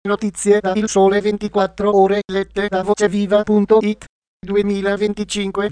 Notizie da Il Sole 24 Ore lette da voceviva.it 2025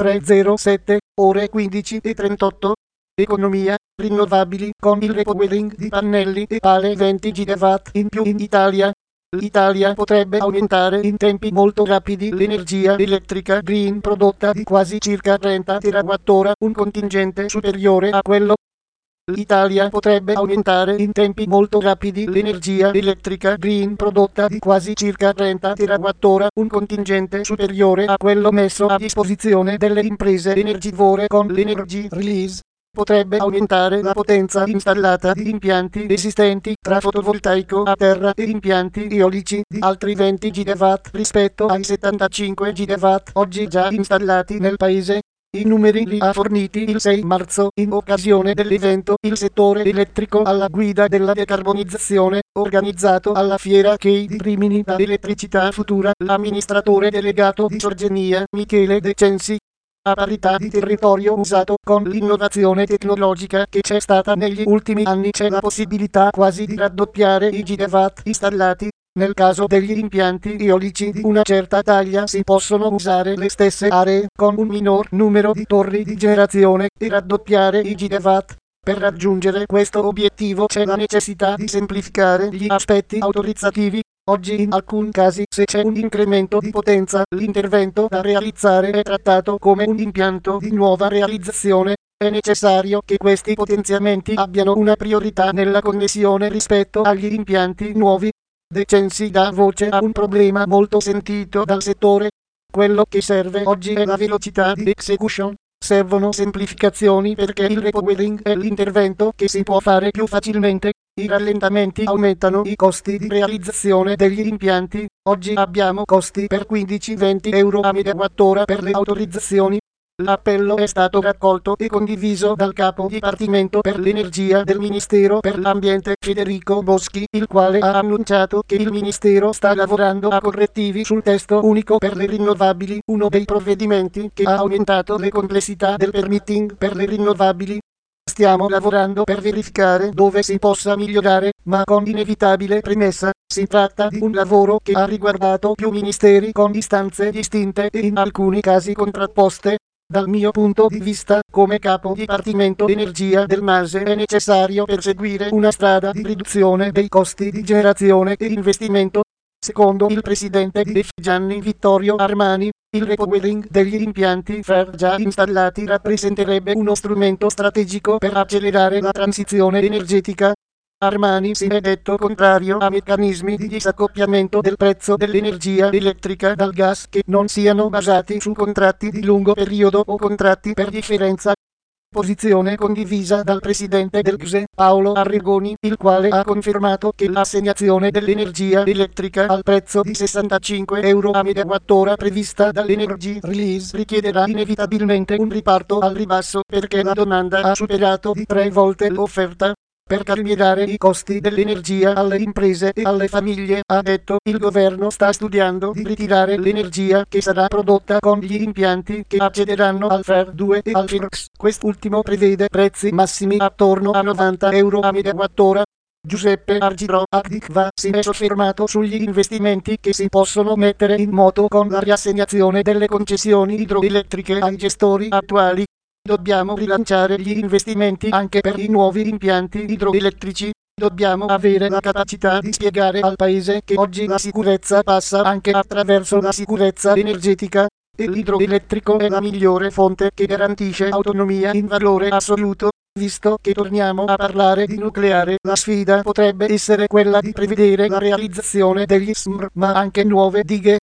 0307 ore 15:38. Economia, rinnovabili con il repowering di pannelli e pale 20 GW in più in Italia. L'Italia potrebbe aumentare in tempi molto rapidi l'energia elettrica green prodotta di quasi circa 30 TWh, un contingente superiore a quello. L'Italia potrebbe aumentare in tempi molto rapidi l'energia elettrica green prodotta di quasi circa 30 TWh, un contingente superiore a quello messo a disposizione delle imprese energivore con l'Energy Release. Potrebbe aumentare la potenza installata di impianti esistenti tra fotovoltaico a terra e impianti eolici di altri 20 GW rispetto ai 75 GW oggi già installati nel paese. I numeri li ha forniti il 6 marzo in occasione dell'evento Il settore elettrico alla guida della decarbonizzazione, organizzato alla Fiera Key di Rimini da Elettricità Futura, l'amministratore delegato di Sorgenia, Michele De Censi. A parità di territorio usato, con l'innovazione tecnologica che c'è stata negli ultimi anni, c'è la possibilità quasi di raddoppiare i gigawatt installati. Nel caso degli impianti eolici di una certa taglia si possono usare le stesse aree con un minor numero di torri di generazione e raddoppiare i gigawatt. Per raggiungere questo obiettivo c'è la necessità di semplificare gli aspetti autorizzativi. Oggi in alcuni casi, se c'è un incremento di potenza, l'intervento da realizzare è trattato come un impianto di nuova realizzazione. È necessario che questi potenziamenti abbiano una priorità nella connessione rispetto agli impianti nuovi. De Censi dà voce a un problema molto sentito dal settore. Quello che serve oggi è la velocità di execution. Servono semplificazioni perché il repowering è l'intervento che si può fare più facilmente. I rallentamenti aumentano i costi di realizzazione degli impianti. Oggi abbiamo costi per 15-20 euro a megawattora per le autorizzazioni. L'appello è stato raccolto e condiviso dal capo dipartimento per l'energia del Ministero per l'Ambiente Federico Boschi, il quale ha annunciato che il Ministero sta lavorando a correttivi sul testo unico per le rinnovabili, uno dei provvedimenti che ha aumentato le complessità del permitting per le rinnovabili. Stiamo lavorando per verificare dove si possa migliorare, ma con inevitabile premessa, si tratta di un lavoro che ha riguardato più ministeri con istanze distinte e in alcuni casi contrapposte. Dal mio punto di vista, come capo dipartimento energia del MASE, è necessario perseguire una strada di riduzione dei costi di generazione e investimento. Secondo il presidente di DEF Gianni Vittorio Armani, il repowering degli impianti FER già installati rappresenterebbe uno strumento strategico per accelerare la transizione energetica. Armani si è detto contrario a meccanismi di disaccoppiamento del prezzo dell'energia elettrica dal gas che non siano basati su contratti di lungo periodo o contratti per differenza. Posizione condivisa dal presidente del CSE, Paolo Arrigoni, il quale ha confermato che l'assegnazione dell'energia elettrica al prezzo di 65 euro a megawattora prevista dall'Energy Release richiederà inevitabilmente un riparto al ribasso perché la domanda ha superato di 3 volte l'offerta. Per calmierare i costi dell'energia alle imprese e alle famiglie, ha detto, il governo sta studiando di ritirare l'energia che sarà prodotta con gli impianti che accederanno al FER 2 e al FIRX. Quest'ultimo prevede prezzi massimi attorno a 90 euro a megawattora. Giuseppe Argiro Agdicva si è soffermato sugli investimenti che si possono mettere in moto con la riassegnazione delle concessioni idroelettriche ai gestori attuali. Dobbiamo rilanciare gli investimenti anche per i nuovi impianti idroelettrici. Dobbiamo avere la capacità di spiegare al Paese che oggi la sicurezza passa anche attraverso la sicurezza energetica, e l'idroelettrico è la migliore fonte che garantisce autonomia in valore assoluto. Visto che torniamo a parlare di nucleare, la sfida potrebbe essere quella di prevedere la realizzazione degli SMR, ma anche nuove dighe